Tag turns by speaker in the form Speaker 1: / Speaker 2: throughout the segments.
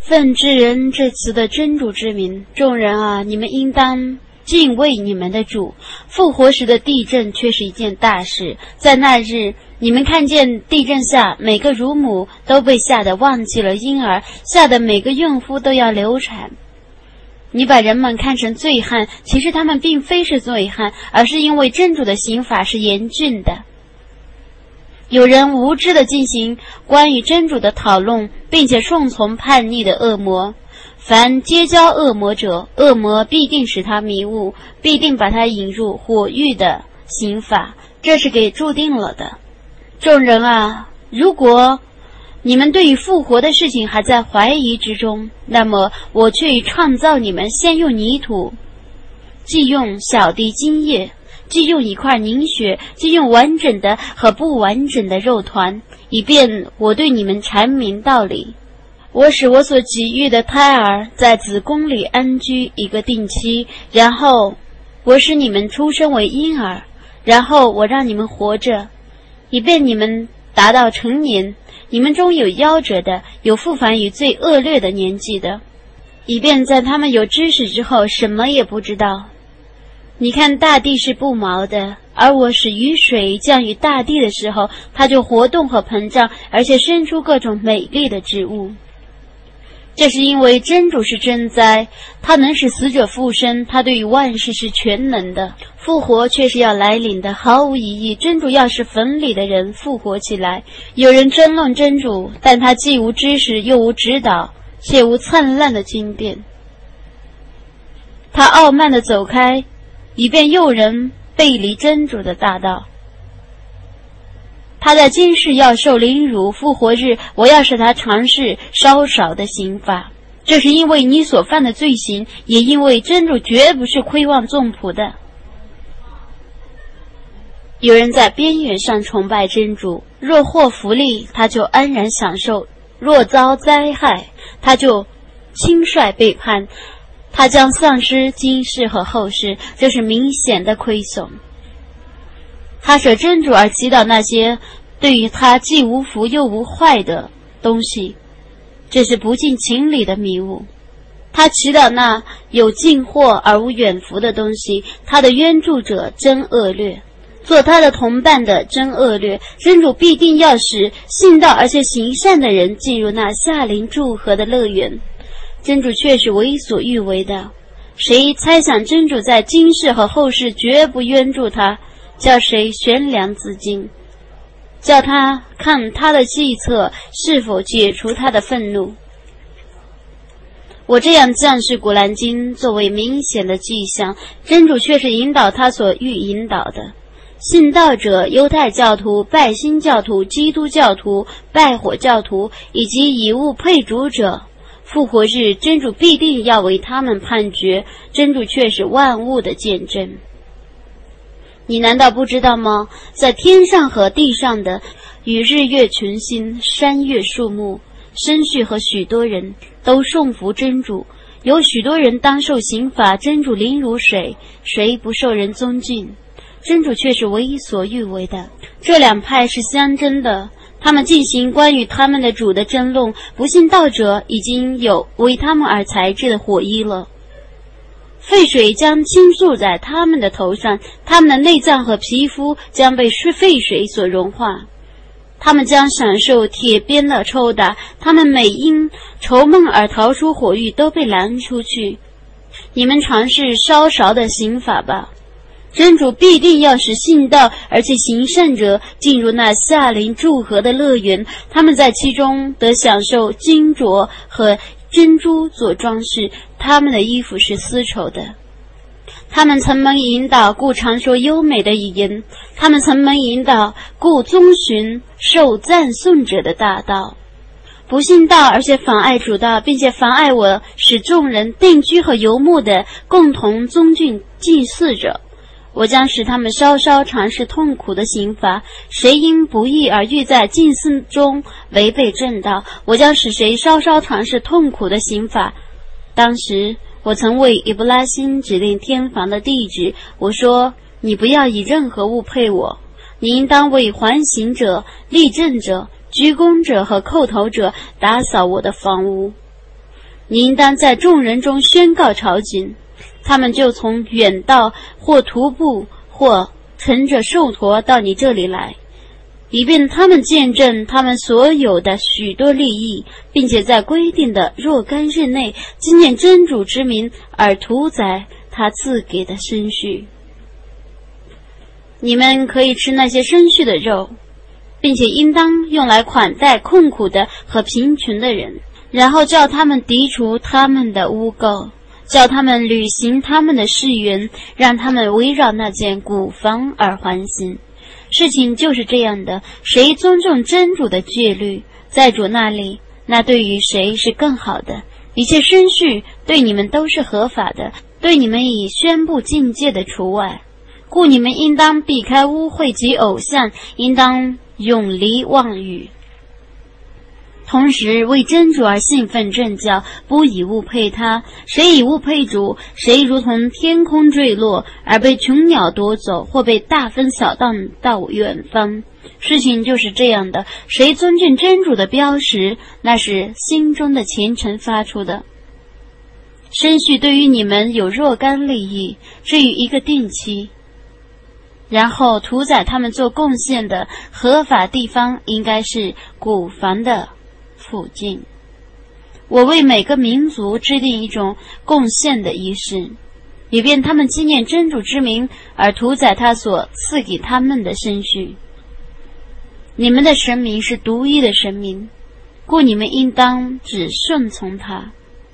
Speaker 1: 奉至仁至慈的真主之名，众人啊，你们应当敬畏你们的主。复活时的地震却是一件大事，在那日，你们看见地震下每个乳母都被吓得忘记了婴儿，吓得每个孕妇都要流产。你把人们看成醉汉，其实他们并非是醉汉，而是因为真主的刑罚是严峻的。有人无知地进行关于真主的讨论，并且顺从叛逆的恶魔。凡结交恶魔者，恶魔必定使他迷雾，必定把他引入火狱的刑罚，这是给注定了的。众人啊，如果你们对于复活的事情还在怀疑之中，那么我却已创造你们，先用泥土，既用小滴精液，既用一块凝血，既用完整的和不完整的肉团，以便我对你们阐明道理。我使我所给予的胎儿在子宫里安居一个定期，然后我使你们出生为婴儿，然后我让你们活着，以便你们达到成年。你们中有夭折的，有复返于最恶劣的年纪的，以便在他们有知识之后什么也不知道。你看大地是不毛的，而我使雨水降于大地的时候，它就活动和膨胀，而且生出各种美丽的植物。这是因为真主是真哉，他能使死者复生，他对于万事是全能的。复活却是要来临的，毫无疑义，真主要使坟里的人复活起来。有人争论真主，但他既无知识又无指导，且无灿烂的经典。他傲慢地走开，以便诱人背离真主的大道。他在今世要受凌辱，复活日我要使他尝试稍少的刑罚。这是因为你所犯的罪行，也因为真主绝不是亏望众仆的。有人在边缘上崇拜真主，若获福利，他就安然享受；若遭灾害，他就轻率背叛，他将丧失今世和后世，这是明显的亏损。他舍真主而祈祷那些对于他既无福又无坏的东西，这是不近情理的迷雾。他祈祷那有近祸而无远福的东西，他的援助者真恶劣，做他的同伴的真恶劣。真主必定要使信道而且行善的人进入那夏临祝贺的乐园。真主却是为所欲为的。谁猜想真主在今世和后世绝不援助他，叫谁悬梁自尽，叫他看他的计策是否解除他的愤怒。我这样降示古兰经作为明显的迹象，真主却是引导他所欲引导的。信道者、犹太教徒、拜新教徒、基督教徒、拜火教徒以及以物配主者，复活日真主必定要为他们判决，真主却是万物的见证。你难道不知道吗？在天上和地上的与日月群星、山岳树木、牲畜和许多人都顺服真主，有许多人当受刑罚，真主凌辱谁，谁不受人尊敬，真主却是为所欲为的。这两派是相争的，他们进行关于他们的主的争论，不信道者已经有为他们而裁制的火衣了。沸水将倾注在他们的头上，他们的内脏和皮肤将被沸水所融化，他们将享受铁鞭的抽打，他们每因愁闷而逃出火狱都被拦出去。你们尝试稍稍的刑罚吧，真主必定要使信道而且行善者进入那夏临祝贺的乐园，他们在其中得享受金镯和珍珠做装饰，他们的衣服是丝绸的。他们曾蒙引导，故常说优美的语言；他们曾蒙引导，故遵循受赞颂者的大道。不信道而且妨碍主道，并且妨碍我使众人定居和游牧的共同尊敬祭祀者，我将使他们稍稍尝试痛苦的刑罚。谁因不义而欲在祭祀中违背正道，我将使谁稍稍尝试痛苦的刑罚。当时我曾为伊布拉辛指定天房的地址，我说：你不要以任何物配我，你应当为环行者、立正者、鞠躬者和叩头者打扫我的房屋。 你应当在众人中宣告朝觐，他们就从远道或徒步或乘着兽驼到你这里来，以便他们见证他们所有的许多利益，并且在规定的若干日内纪念真主之名而屠宰他赐给的牲畜。你们可以吃那些牲畜的肉，并且应当用来款待困苦的和贫穷的人，然后叫他们涤除他们的污垢，叫他们履行他们的誓言，让他们围绕那间古房而欢欣。事情就是这样的，谁尊重真主的戒律，在主那里，那对于谁是更好的。一切牲畜对你们都是合法的，对你们已宣布禁戒的除外。故你们应当避开污秽及偶像，应当永离妄语，同时为真主而信奉正教，不以物配他。谁以物配主，谁如同天空坠落，而被穷鸟夺走，或被大风扫荡到远方。事情就是这样的，谁尊敬真主的标识，那是心中的虔诚发出的。牲畜对于你们有若干利益，至于一个定期，然后屠宰他们做贡献的合法地方应该是古房的附近。我为每个民族制定一种贡献的仪式，以便他们纪念真主之名而屠宰他所赐给他们的牲畜。你们的神明是独一的神明，故你们应当只顺从他。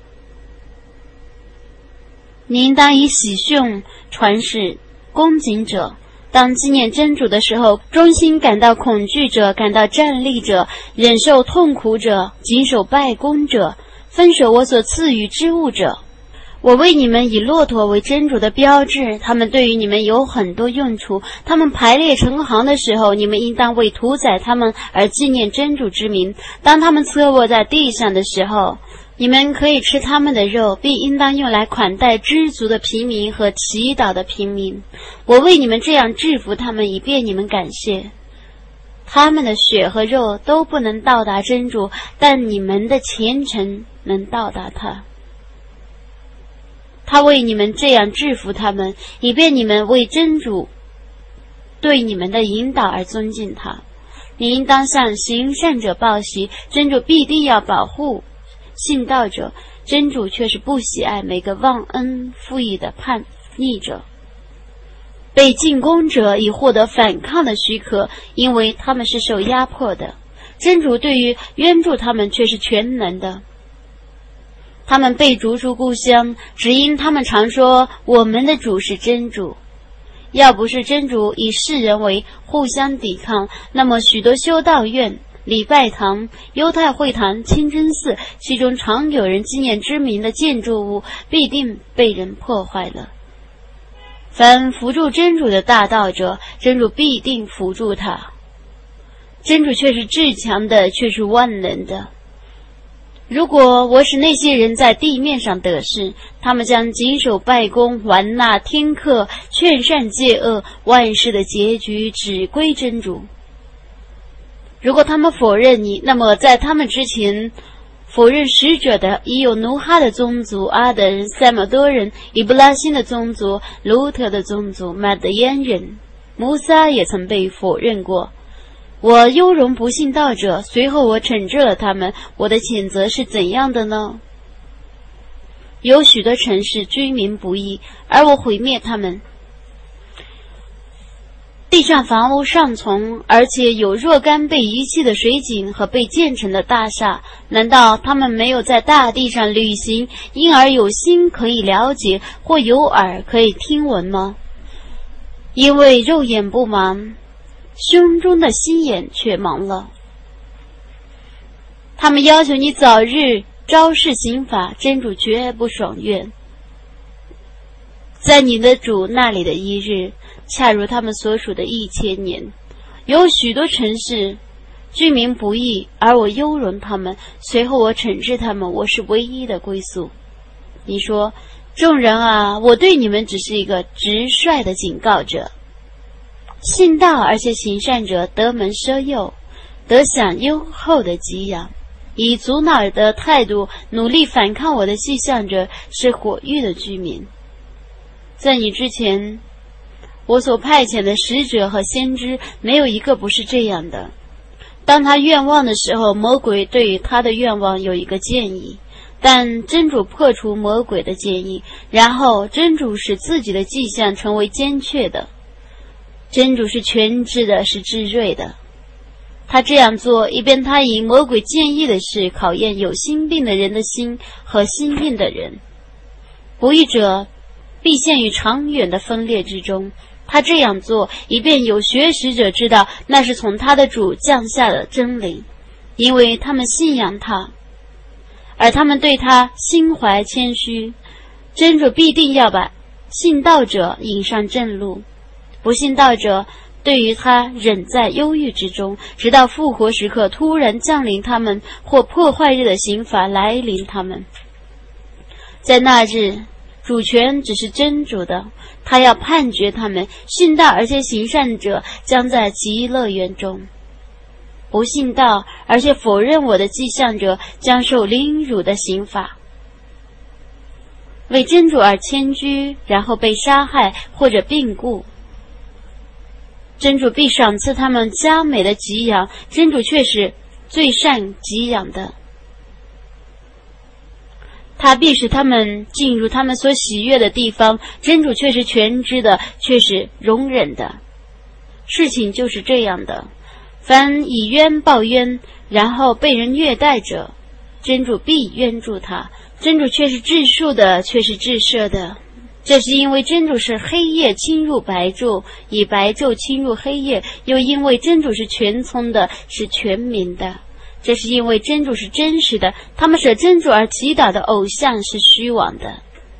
Speaker 1: 你应当以喜讯传示恭敬者，当纪念真主的时候，衷心感到恐惧者，感到战栗者，忍受痛苦者，谨守拜功者，分守我所赐予之物者。我为你们以骆驼为真主的标志，他们对于你们有很多用处。他们排列成行的时候，你们应当为屠宰他们而纪念真主之名。当他们侧卧在地上的时候，你们可以吃他们的肉，并应当用来款待知足的平民和祈祷的平民。我为你们这样制服他们，以便你们感谢。他们的血和肉都不能到达真主，但你们的虔诚能到达他。他为你们这样制服他们，以便你们为真主对你们的引导而尊敬他。你应当向行善者报喜，真主必定要保护信道者，真主却是不喜爱每个忘恩负义的叛逆者。被进攻者已获得反抗的许可，因为他们是受压迫的，真主对于援助他们却是全能的。他们被逐出故乡，只因他们常说我们的主是真主。要不是真主以世人为互相抵抗，那么许多修道院、礼拜堂、犹太会堂、清真寺，其中常有人纪念之名的建筑物必定被人破坏了。凡扶助真主的大道者，真主必定扶助他。真主却是至强的，却是万能的。如果我使那些人在地面上得势，他们将谨守拜功，还纳天课，劝善戒恶，万事的结局只归真主。如果他们否认你，那么在他们之前否认使者的已有努哈的宗族、阿德人、塞马多人、以布拉辛的宗族、卢特的宗族、马德烟人。摩撒也曾被否认过。我优容不信道者，随后我惩治了他们，我的谴责是怎样的呢？有许多城市居民不义，而我毁灭他们。地上房屋尚存，而且有若干被遗弃的水井和被建成的大厦，难道他们没有在大地上旅行，因而有心可以了解，或有耳可以听闻吗？因为肉眼不盲，胸中的心眼却盲了。他们要求你早日昭示刑法，真主绝不爽愿。在你的主那里的一日，恰如他们所属的1000年。有许多城市居民不义，而我优容他们，随后我惩治他们，我是唯一的归宿。你说，众人啊，我对你们只是一个直率的警告者。信道而且行善者得门奢佑，得享优厚的给养， 以阻挠的态度努力反抗我的迹象者，是火域的居民。在你之前，我所派遣的使者和先知，没有一个不是这样的。当他愿望的时候，魔鬼对于他的愿望有一个建议，但真主破除魔鬼的建议，然后真主使自己的迹象成为坚确的。真主是全知的，是智睿的。他这样做，以便他以魔鬼建议的事考验有心病的人的心和心病的人。不义者必陷于长远的分裂之中。他这样做，以便有学识者知道那是从他的主降下的真理，因为他们信仰他，而他们对他心怀谦虚。真主必定要把信道者引上正路，不信道者对于他忍在忧郁之中，直到复活时刻突然降临他们，或破坏日的刑罚来临他们。在那日，主权只是真主的，他要判决他们。信道而且行善者将在极乐园中，不信道而且否认我的迹象者将受凌辱的刑罚。为真主而迁居，然后被杀害或者病故，真主必赏赐他们佳美的给养，真主却是最善给养的。他必使他们进入他们所喜悦的地方，真主却是全知的，却是容忍的。事情就是这样的，凡以冤报冤，然后被人虐待者，真主必冤助他。真主却是治数的，却是治赦的。这是因为真主是黑夜侵入白昼，以白昼侵入黑夜，又因为真主是全聪的，是全明的。这是因为真主是真实的，他们舍真主而祈祷的偶像是虚妄的。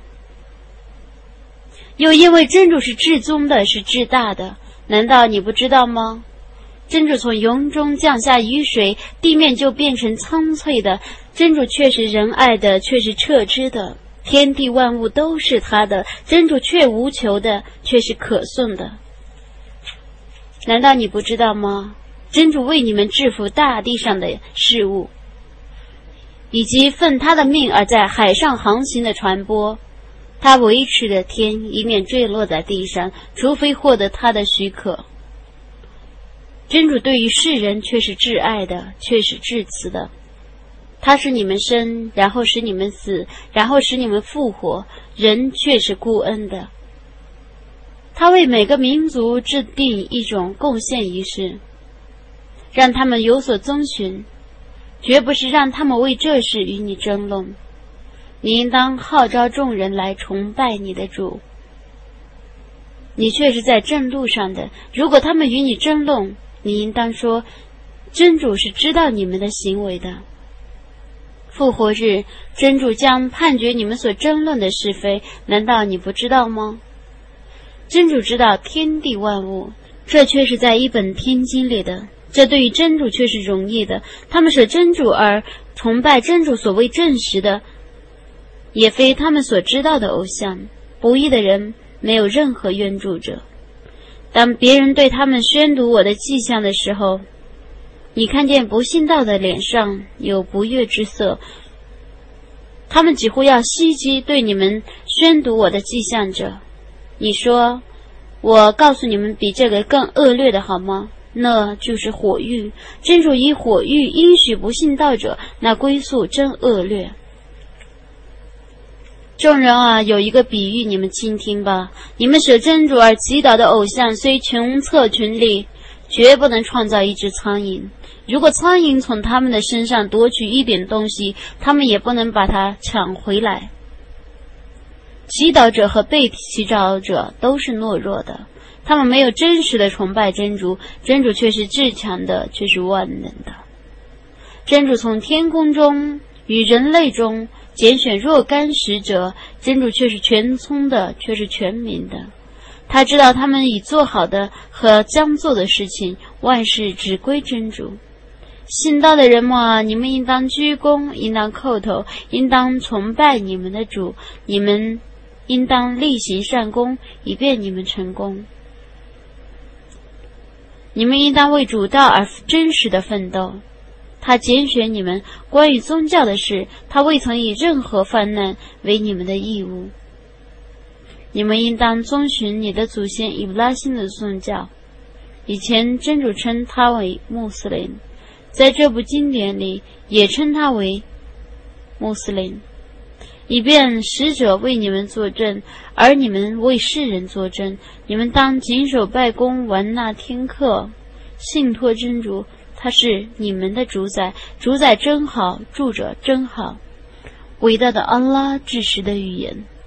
Speaker 1: 又因为真主是至宗的，是至大的，难道你不知道吗？真主从云中降下雨水，地面就变成苍翠的。真主却是仁爱的，却是彻知的。天地万物都是他的，真主却无求的，却是可颂的。难道你不知道吗？真主为你们制服大地上的事物，以及奉他的命而在海上航行的船舶。他维持着天，以免坠落在地上，除非获得他的许可。真主对于世人却是至爱的，却是至慈的。他使你们生，然后使你们死，然后使你们复活，人却是孤恩的。他为每个民族制定一种贡献仪式，让他们有所遵循，绝不是让他们为这事与你争论。你应当号召众人来崇拜你的主，你却是在正路上的。如果他们与你争论，你应当说，真主是知道你们的行为的。复活日，真主将判决你们所争论的是非，难道你不知道吗？真主知道天地万物，这却是在一本天经里的，这对于真主却是容易的。他们舍真主而崇拜真主所谓证实的，也非他们所知道的偶像。不义的人没有任何援助者。当别人对他们宣读我的迹象的时候，你看见不信道的脸上有不悦之色，他们几乎要袭击对你们宣读我的迹象者。你说，我告诉你们比这个更恶劣的好吗？那就是火狱。真主以火狱应许不信道者，那归宿真恶劣。众人啊，有一个比喻，你们倾听吧。你们舍真主而祈祷的偶像，虽穷策群力，绝不能创造一只苍蝇。如果苍蝇从他们的身上夺取一点东西，他们也不能把它抢回来。祈祷者和被祈祷者都是懦弱的，他们没有真实的崇拜真主，真主却是至强的，却是万能的。真主从天空中与人类中拣选若干使者，真主却是全聪的，却是全明的。他知道他们已做好的和将做的事情，万事只归真主。信道的人们啊，你们应当鞠躬，应当叩头，应当崇拜你们的主，你们应当力行善功，以便你们成功。你们应当为主道而真实的奋斗， 他拣选你们，关于宗教的事，他未曾以任何犯难为你们的义务。你们应当遵循你的祖先以布拉辛的宗教。以前真主称他为穆斯林，在这部经典里也称他为穆斯林，以便使者为你们作证，而你们为世人作证。你们当谨守拜功，完纳天课，信托真主，他是你们的主宰，主宰真好，住者真好。伟大的安拉至实的预言。